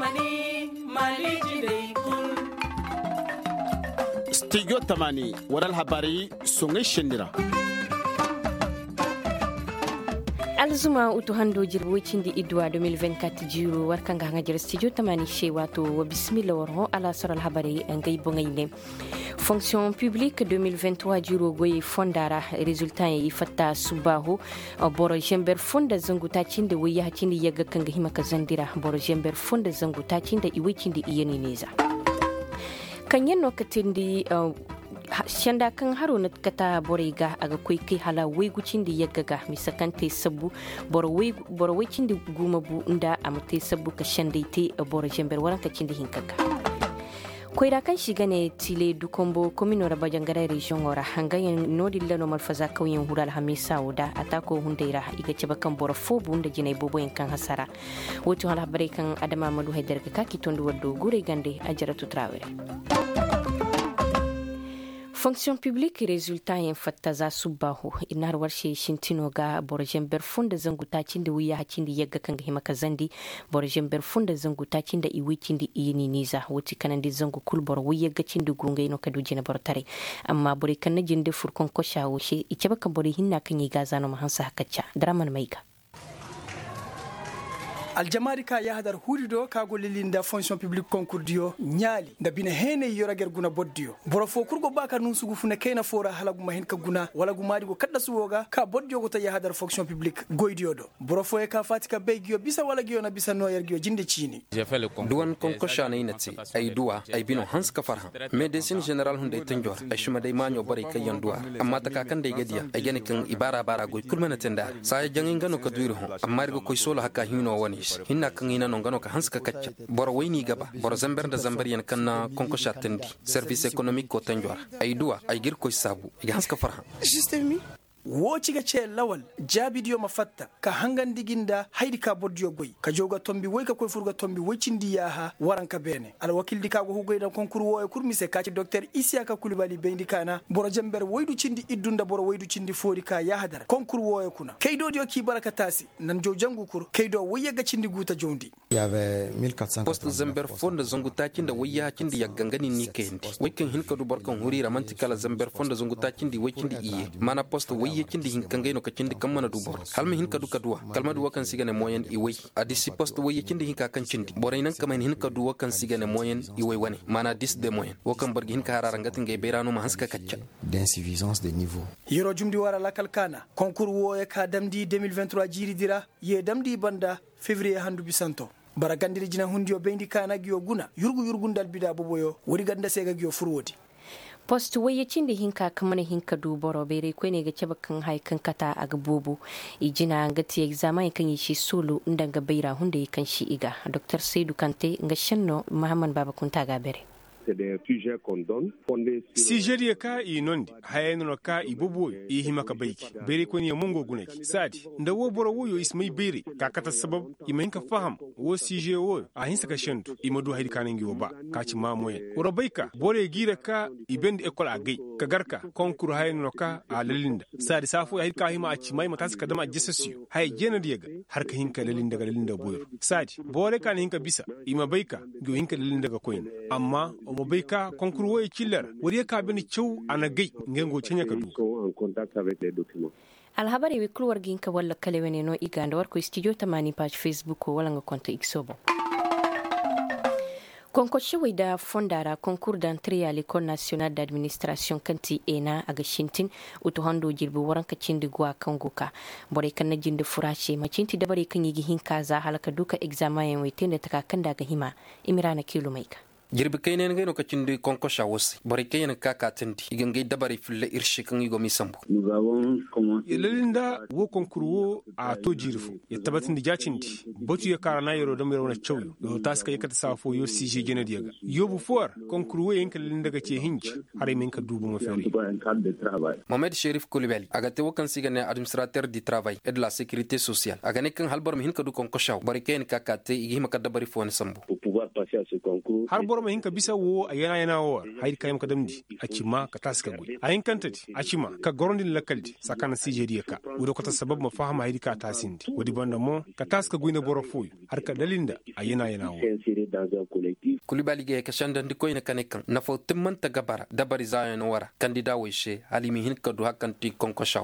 Studio Tamani waral habari songe shendira. Alzuma utu hando jirwocin di idwa 2024 jiro warkanga hanga jir studio Tamani she wato wa bismillah warho ala soral habari ngai bongayne. Fonction publique 2023 jiro goyi fondara resultat yi fatta subahu boro jember fonda zanguta cinde waya cinde yaga kanga himaka zandira boro jember fonda zanguta cinde iwicinde iyeni neza. Kanyen wakatindi shanda kan haro na kata borega aga kai hala wegucin da yaggaga misakante sabu borwecin da guma bu inda amte sabu ka shandaite boro jember waranka cin da hinkaga koira kan shiga ne tile dukombo komino raba jangara region ora hangayen nodi lano malfaza kauyen hural hamisa oda atako hundeira iga ceba kan boro fobu unda jinai bobo kan hasara woto hala bare kan adama madu haidar ka kitondu waddo gure gande ajaratu trawere. Fonction publique résultat yin fatta za subahu inar warshe shintino ga borjen berfunda zanguta cinda wiya hacindi yagga kanga himaka zandi borjen berfunda zanguta cinda iwi cindi iyini niza wuti kanandi zangu kul bor wiya ga cindi gunga ino kadu jina bortare amma bori kanna jinde furkon ko shawo she iceba ka bori hinna kan yi gazano mahansa hakacca draman maika aljamari ka yahdar hurido kago lilinda fonction publique concours dio nyali da bina hene yora gerguna boddio boro fo kurgo baka nun sugu funa kena fora halagu mahin ka guna wala gumadi go kadda suwoga ka boddio go ta yahdar fonction publique goydio do boro fo e ka fatika begio bisa wala gio na bisa no yergio jinde chini duwan konko shana inati ay duwa ay bino hans ka farha medecine general hunde tanjor ay shuma dai manyo bare kayan duwa amma ta kakan dai gadiya ay gane kan ibara bara go kulmana tenda sai jangin gano ka duro amma rigo koy solo haka hino wani hinna kan ina non gano ka hanska kacca boro wayni gaba boro zamber da zamber yan kanna konko shatandi service économique ko tanjor ay duwa ay gir koy sabu ya hanska farha système woci ga ce lawal jabidiyo mafatta ka hangan diginda haidi ka boddiyo goy ka joga tombi woy ka koy furga tombi wocindi yaha waranka bene al wakil dika go hugoy da konkuru wo e kurmise ka ci docteur Isiaka Kulibali bendi kana boro jamber woydu cindi iddunda boro woydu cindi fori ka yahadar konkuru wo e kuna kaydo dio ki baraka tasi nan jo jangu kur kaydo woyya ga cindi guta jondi il y avait 1400 poste zamber fonda zonguta cinda woyya cindi yaggangani ni kendi waykin hinka du barkan huri romantikala zamber fonda zonguta cindi woycindi iye mana poste woyya cindi hinkangay no ka cindi kamana du bor halma hinka du kadwa kalma du wakan sigane moyen iway adisi poste woyya cindi hinka kan cindi boray nan kamen hinka du wakan sigane moyen iway wani mana 10 de moyen wakan bargi hinka hararangatin gay berano ma haska kacca d'insuffisance de niveau yoro jumdi wara lakal kana concours wo e ka damdi 2023 jiri dira ye damdi banda février handu bisanto bara gandiri jina hundiyo bendi kana giyo guna yurgundal bida boboyo wori ganda sega giyo furwodi post wayacin da hinka kamar hinka duboro bere ko ne ga ceba kan haikan kata a gabobo ijina ga ti examen kan yi shi solo inda ga baira hunde kan shi iga dr Seydou Kanté ga shanno Muhammad Baba Kunta ga bere c'est des sujets qu'on donne fondés sur Sijeria ka i nondi hayeno ka i bobo i himaka baiki bere ko ni mongo gunaki sadi nda wo boro wo yo ismai bere ka kata sabab i mainka faham wo sije wo a hinsa ka shandu i madu haydi kanangi wo ba ka ci mamoye woro baika bore gira ka i bendi école a gai ka garka concours hayeno ka a lalinda sadi safo haydi ka hima a ci mai mata ka dama jessasiyo hay jena diga har ka hinka lalinda boyo sadi bore kan hinka bisa i ma baika go hinka lalinda ga koyin amma mo bai ka concours wo killer wuri ka bini cew ana gai ngengo cenya ka du en contact avec les documents alhabari wi kulwar ginka walla kale wene no iganda war ko studio tamani page facebook wala nga konto iksobo Konkoche da fondara concours d'entrée à l'école nationale d'administration kanti ena aga shintin uto hando jirbi waran ka cindi gwa kanguka bore kan na jinde furace ma cinti da bare kan yi hinka za halaka duka examen wai tende taka kanda ga hima imirana kilomaika jirbi kayne ngay no kacindi konko shawos bari kayne kaka tandi igangay dabari fille irshi kan yigo misambu nous avons commencé yelinda wo konkuru wo a to jirfu ya tabatin di jacindi botu ya karana yero dam yero na chawyo yo taska yakata safo yo sije gene diaga yo bu for konkuru wo yanka linda ga ce hinji hare men ka dubu mo feri Mohamed Cherif Koulibaly agate wo kan sigane administrateur du travail et de la sécurité sociale agane kan halbar min ka du konko shaw bari kayne kaka te igi makada bari fo ne sambu passer à ce concours. har bor ma hinka bisa wo a yana wo haydi kayam ka damdi acima ka taska gui ayin kantati acima ka gorondin lakaldi sakana sijeriya ka wudo ko ta sabab ma fahama haydi ka tasindi wodi banda mo ka taska gui na boro fuy har ka dalinda a yana wo kulibali ge ka shandan di koyna kanekan na fo timmanta gabara dabari zayon wara kandida weshe alimi hinka du hakanti konkoshaw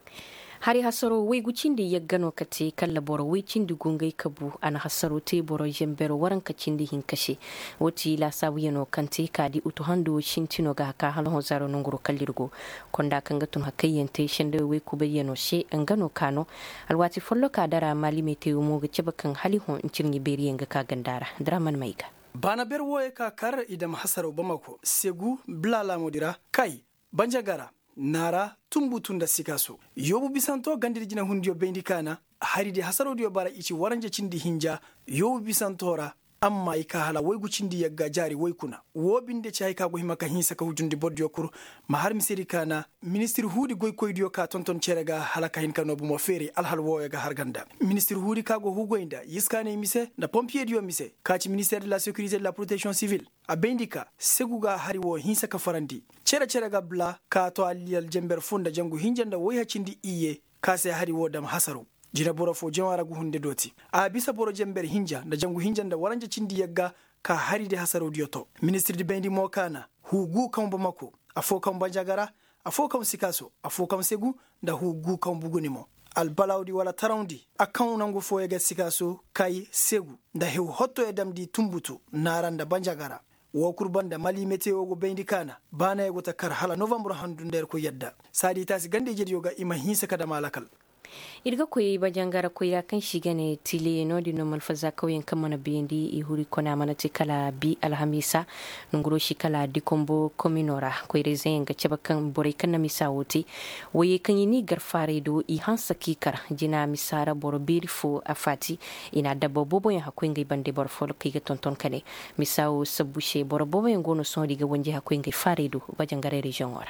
hari hasaro wai gucindi ya gano kate kalla boro wai cindi gungai kabu ana hasaro te boro jembero waran ka cindi hin kashe woti la sawiyano kante kadi uto hando shintino ga ka halon zaro nunguro kallirgo konda kanga tun hakayente shende wai ku bayyano she an gano kano alwati follo ka dara malime te mo ga cebakan hali hon incirni beriyen ga ka gandara draman maiga bana berwoye ka kar idam hasaro bamako segu blala modira kai banjagara nara tumbutunda sikaso yobu bisanto gandirjina hundiyo bendi kana haride hasarodiyo bara ichi waranje cindi hinja yobu bisantora amma ika hala waygu cindi yagga jari waykuna wobinde chay ka go himaka hinsa ka hujundi boddiyo kur ma har misiri kana ministre hudi goy koydiyo ka tonton cerega halaka hin kanobu mo feri alhal woyaga harganda ministre hudi ka go hugoinda yiskane mise na pompier diyo mise kaci ministère de la sécurité de la protection civile a bendika seguga hari wo hinsa ka farandi cerega bla ka to aliyal jember funda jangu hinjanda way hacindi iye kase hari wo dam hasaro jina boro fo jawara gu hunde doti a bisa boro jember hinja da jangu hinjanda waranja cindi yagga ka hari de hasaro dioto ministre de bendi mo kana hugu kambo mako afo kam banjagara afo kam sikaso afo kam segu da hugu kam bugunimo albalawdi wala tarawndi akkan nango fo yega sikaso kai segu da hew hotto e damdi tumbutu naranda banjagara wo kurbanda mali meteo go bendi kana bana e go takar hala novembre handu nder ko yadda sadi tasi gande jedi yoga ima hinsa kada malakal irga koyi bajangara koyi kan shiga ne tile no di normal faza kauyen kan mana bendi i huri kona mana tikala bi alhamisa nunguro shi kala di kombo kominora koyi rezen ga ceba kan bore kan na misa wuti waye kan yini garfare do i hansa kikar jina misara boro birfo afati ina dabbo bobo ya hakoy ngai bande bor fol kai ga tonton kane misawo sabushe boro bobo ya ngono so diga wonje hakoy ngai fare do bajangare region wara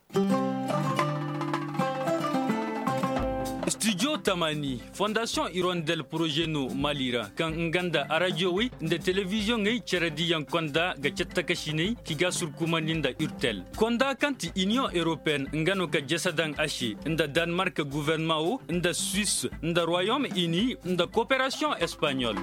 Studio Tamani, Fondation Hirondelle Projet No Malira, kan nganda radio wi nda television ngai charadi yang konda ga chatakashine kiga surkumaninda Urtel. Konda kanti Union Européenne ngano ka jasadan ashi nda Danemark gouvernement nda Suisse nda Royaume-Uni nda coopération espagnole.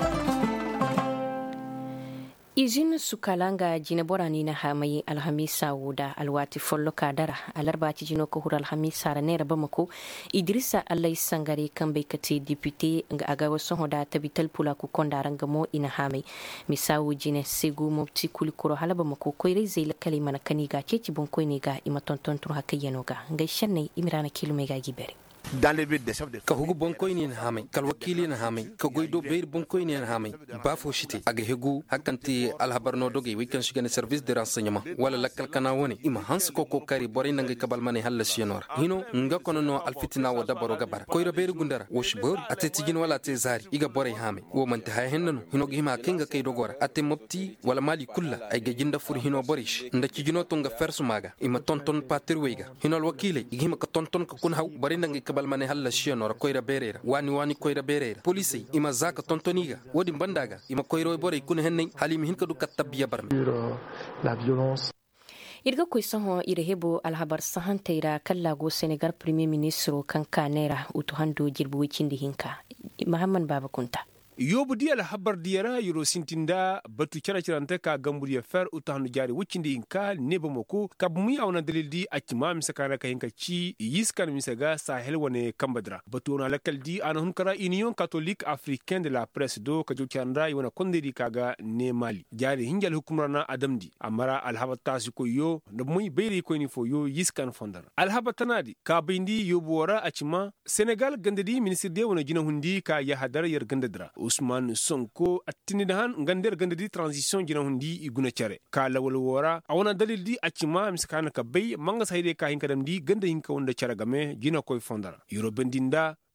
izin sukalanga jina borani na hamai alhamisa wuda alwati follo kadara alarbati jino ko hur alhamisa ra nera bamako idrissa allai sangare kan bai kati député nga aga waso hoda tabital pula ku kondaranga mo ina hamai misawu jine segu mopti kulikuro halaba mako koire zai kalima na kaniga ceci bon koine ga ima tonton tur hakayano ga ngai shanne imirana kilomega gibere ka hugu bonkoyni na hamay kal wakili na hamay ka goydo beir bonkoyni na hamay ba fo shiti aga hegu hakanti alhabarno doge wikan shigane service de renseignement wala lakal kana woni ima hans ko kari bore nangai kabal mane halla shinor hino nga kono no alfitina wa dabaro gabar koyro beir gundara woshbor ateti gin wala te zari iga bore hamay wo man ta henno hino gima kinga kay dogora ate mopti wala mali kulla ay ga jinda fur hino borish nda ci gino to nga fersu maga ima tonton patir wega hino al wakile igima ka tonton ka kun haw bore nangai kabal mane halla shiyanora koyra berera wani koyra berera police ima zaka tontoniga wodi bandaga ima koyro bore kun henne halimi hinka du kattabiya barme la violence irga koisaho irehebo alhabar sahanteira kallago Senegal premier ministre kankanera utuhando jirbu wicindi hinka Muhammad Baba Kunta yobu dial habar diara yuro sintinda batu charachirante ka gamburiya fer utahnu jari wucindi inka nebo moko kabmi awna dalildi akima misakara ka hinka ci yiskan misaga sahel wane kambadra batu ona lakaldi ana hunkara union catholique africaine de la presse do ka jokanda yona kondedi kaga ne mali jari hinjal hukumrana adamdi amara alhabata ko yo da muy beeri ko ni fo yo yiskan fondar alhabatanadi ka bindi yobu wara akima Senegal gandedi ministre de wona jina hundi ka ya hadar yar gandadra Ousmane Sonko attinidahan ngander gandedi transition jina hundi iguna chare ka lawol wora awona dalildi acima miskana ka bay manga sayde ka hinka damdi ganda hinka wonda chara game jina koy fondara yoro bendinda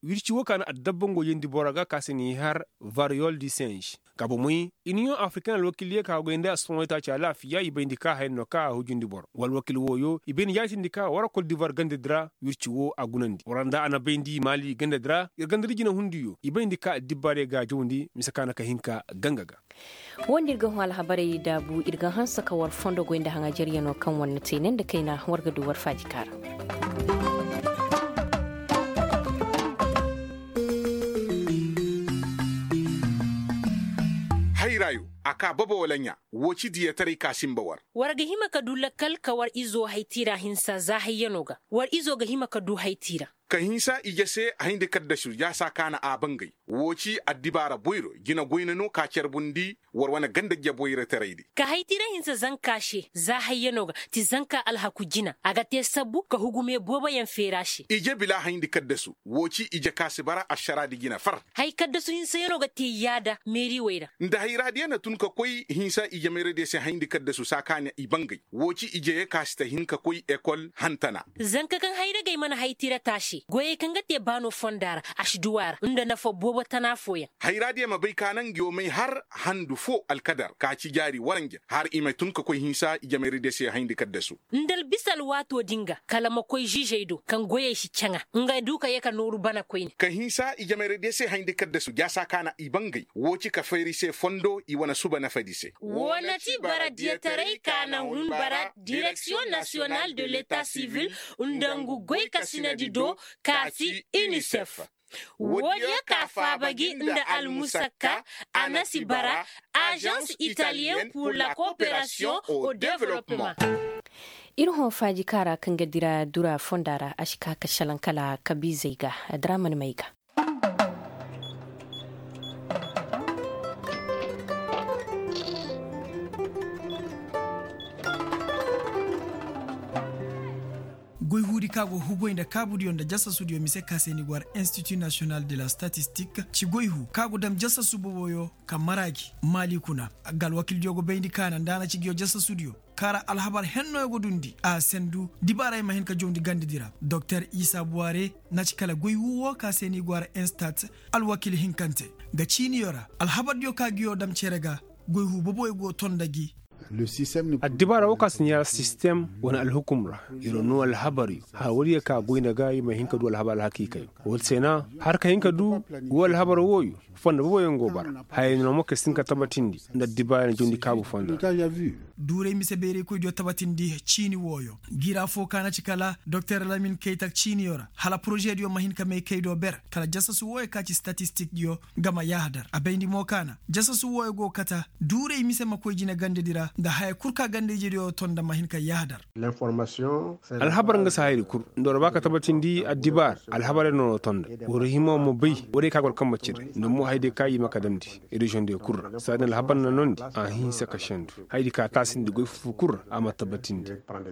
wirci wokan addabban goyen di boraga kasini har variole du singe kabo muy union africaine lokiliye ka goyende asonta cha lafiya ibendi ka hayno ka hujundi bor wal wakil woyo ibeni yatindi ka wara kol divar gande dra wirci wo agunandi oranda ana bendi mali gande dra irgandiri jina hundiyo ibendi ka dibbare ga jondi misakana ka hinka gangaga wondirga hwal habare da bu irga hansa kawar fondo goyende hanga jariyano kan wannan tenen da kaina warga duwar fajikara rayu aka baba walanya woci diya tare kasin bawar warga hima ka du lakal kawar izo haitira hinsa za hayyanoga war izo ga hima ka du haitira ka hinsa ijase a hindi kadda shur ya sa kana a bangai woci addibara boiro gina goinano ka bundi war wana ganda ya boiro taraidi ka haitira hinsa zan kashe za hayyanoga ti zanka alhaku jina aga te sabu ka hugume boba yan ferashi ije bila hindi kadda su woci ije kasibara ashara di gina far hay kadda su hinsa yanoga te yada meri waira nda hayradiya na tun ka koi hinsa ije mere de se hindi kadda su sakanya ibangai woci ije ya kasita hinka koi ekol hantana zanka kan hayra gai mana haitira tashi goye kan gate bano fondara ashduwar inda na fo bobo tanafoya hayradiya mabai kanan gyo mai har handu fo alkadar ka ci jari warange har imai tun ka koi hinsa ije mere de se hindi kadda su ndal bisal wato dinga kalama koi jijeido kan goye shi canga nga duka yaka nuru bana koi ka hinsa ije mere de se hindi kadda su ya sakana ibangai woci ka feri se fondo i wana suba na fadise wona ti bara dietare kana hun bara direction nationale de l'état civil undangu goy kasina dido kasi UNICEF Wodia kafa bagi inda al-Musaka anasi bara agence italienne pour la coopération au développement. Irin faji kara kan gadira dura fondara ashika kashalankala kabizaiga draman maiga. goy huri kago hugoynda kabudi yonda jassa studio mise kaseni war Institut National de la Statistique ci goyhu kago dam jassa suboyo kamaragi mali kuna gal wakil jogo beyndi kana ndana ci gyo jassa studio kara alhabar hennoygo dundi a sendu dibara ma hen ka jondi gandidira Dr Issa Bouare naci kala goyhu wo kaseni war Instat al wakil hinkante ga chini yora alhabar yo kagyo dam cerega goyhu boboygo tondagi addibara wakas ya system wani alhukumra ironu alhabari ha wariya ka goina gayi mai hinka du alhabar hakika wal sena har ka hinka du wal habar woyu fonda boyen gobar hay no mo kesin ka tabatindi nda dibara jondi kabu fonda dure mi se bere ko do tabatindi chini woyo gira fo kana cikala Dr Lamine Keita chini yora hala projet yo mahin ka me kaydo ber kala jassasu woy ka ci statistique yo gama yahdar abendi mo kana jassasu woy go kata dure mi se makoy jina gandedira da hay kurka gandeji do tonda mahin ka yahdar l'information alhabar nga sahiri kur ndoro baka tabatindi addibar alhabar no tonda wori himo mo bi wori ka gol kamacire no mo hayde kayi makadamdi region de kur sadan alhabar na nondi a hin saka shandu haydi ka tasindi goy fukur ama tabatindi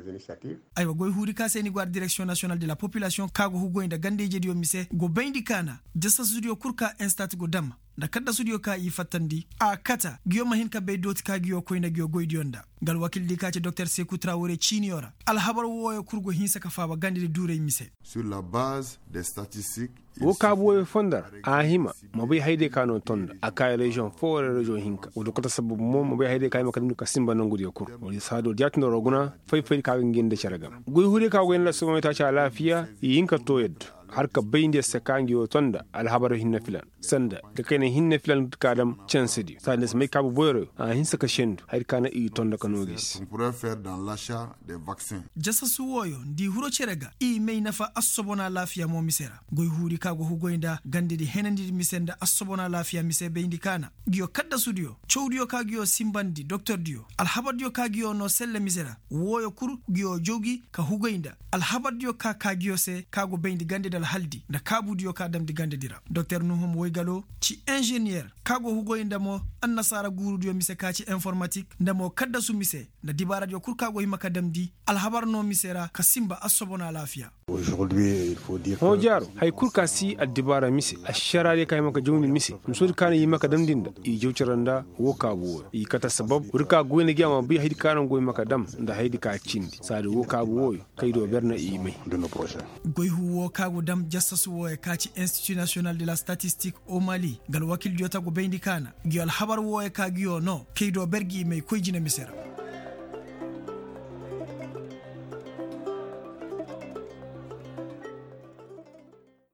aywa goy huri ka seni gwar direction nationale de la population kago hugoynda gandeji do mise go bendi kana jassa studio kurka instat go dam da kadda studio ka yi fattandi a kata giyo mahin ka be doti ka giyo koyna giyo goydi onda gal wakil di kace Dr Sekou Traoré chiniora alhabar woyo kurgo hinsa ka faba gandide dure mise sur la base des statistiques wo kabuwe fondar a hima mabai haide kano tonda akai region fore region hinka wodo kota sababu mo mabai haide kai makadum ka simba nangudi yakur woni sado jatno roguna fai ka ngende charagam goy hure ka go en la somo ta cha lafiya yinka toyed har ka bayin sakangi o tonda alhabar hinna filan sanda ga kene hinna filan kadam chansidi sadnes mai kabu boyro a hinsa ka shendu har kana i tonda kanogis on pourrait faire dans l'achat des vaccins jassa suwoyo ndi huro cerega i mai nafa assobona lafiya mo misera goy huri kago hugoynda gandidi henandi misenda assobona lafiya mise beindi kana giyo kadda studio chowdiyo kagiyo simbandi docteur dio alhabar dio kagiyo no selle misera woyo kur giyo jogi ka hugoynda alhabar dio ka kagiyo se kago beindi gandida haldi da kabudiyo ka dam digande dira Dr Nuhum Woygalo ci ingénieur kago hugoynda mo annasara gurudiyo mise kaci informatique ndamo kadda su mise da dibara dio kur kago himaka damdi alhabar no misera ka simba asobona lafiya aujourd'hui il faut dire ho jaro hay kurka si addibara mise asharare kay maka jawmi mise musur kana yimaka damdinda i jawcaranda wo kabu i kata sabab urka goyne gyama bi haydi kana goy maka dam nda haydi ka cindi sadu wo kabu wo kaydo berna i mai goy huwo kago Adam Jassasu wo e kaci Institut National de la Statistique au Mali gal wakil diota go beyndi kana giyol habar wo e ka giyo no keydo bergi me koyjina misera